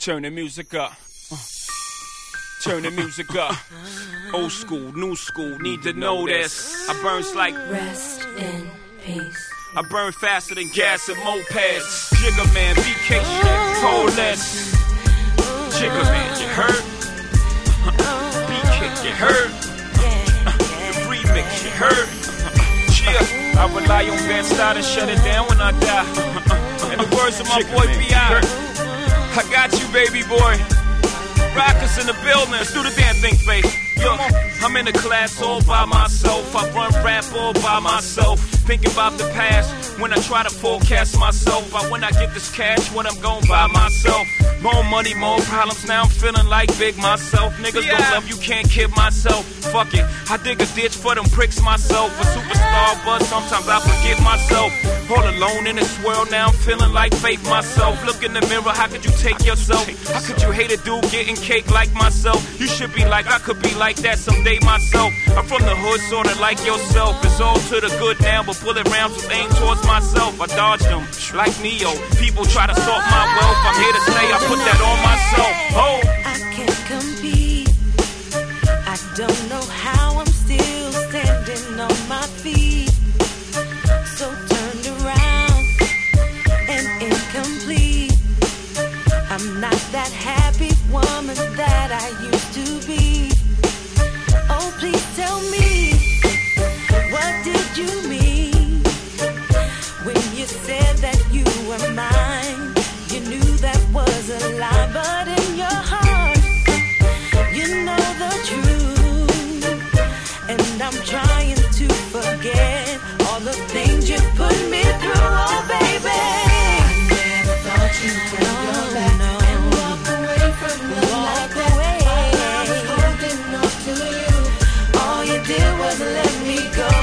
Turn the music up. Turn the music up. Old school, new school, need to know this. I burns like rest in peace. I burn faster than gas and mopeds. Jigga man, BK shit, coalesce. Jigga man, you heard? BK, you heard? The remix, you heard? Yeah, I rely on Van Stott and shut it down when I die. In the words of my boy B.I., I got you, baby boy. Rockers in the building, let's do the damn thing, face. Yo, I'm in the class all by myself. I run rap all by myself. Thinking about the past when I try to forecast myself. But when I get this cash, when I'm going by myself. More money, more problems, now I'm feeling like big myself. Niggas don't love you, can't kid myself. Fuck it, I dig a ditch for them pricks myself. A superstar, but sometimes I forget myself. All alone in this world, now I'm feeling like faith myself. Look in the mirror, how could you take yourself? How could you hate a dude getting cake like myself? You should be like, I could be like that someday myself. I'm from the hood, sorta like yourself. It's all to the good now, but bullet rounds was aimed towards myself. I dodged them, like Neo. People try to sort my wealth. I'm here to stay, I put that on myself. Oh, I can't compete. I don't know how I'm still standing on my feet. So turned around and incomplete. I'm not that happy woman that I used to be. Oh, please tell me, what did you mean when you said that you were mine? You knew that was a lie, but in your heart, you know the truth. And I'm trying to forget all the things you put me through, oh baby. I never thought you'd turn your back and walk away from love like that. I was holding on to you. All you did was let me go.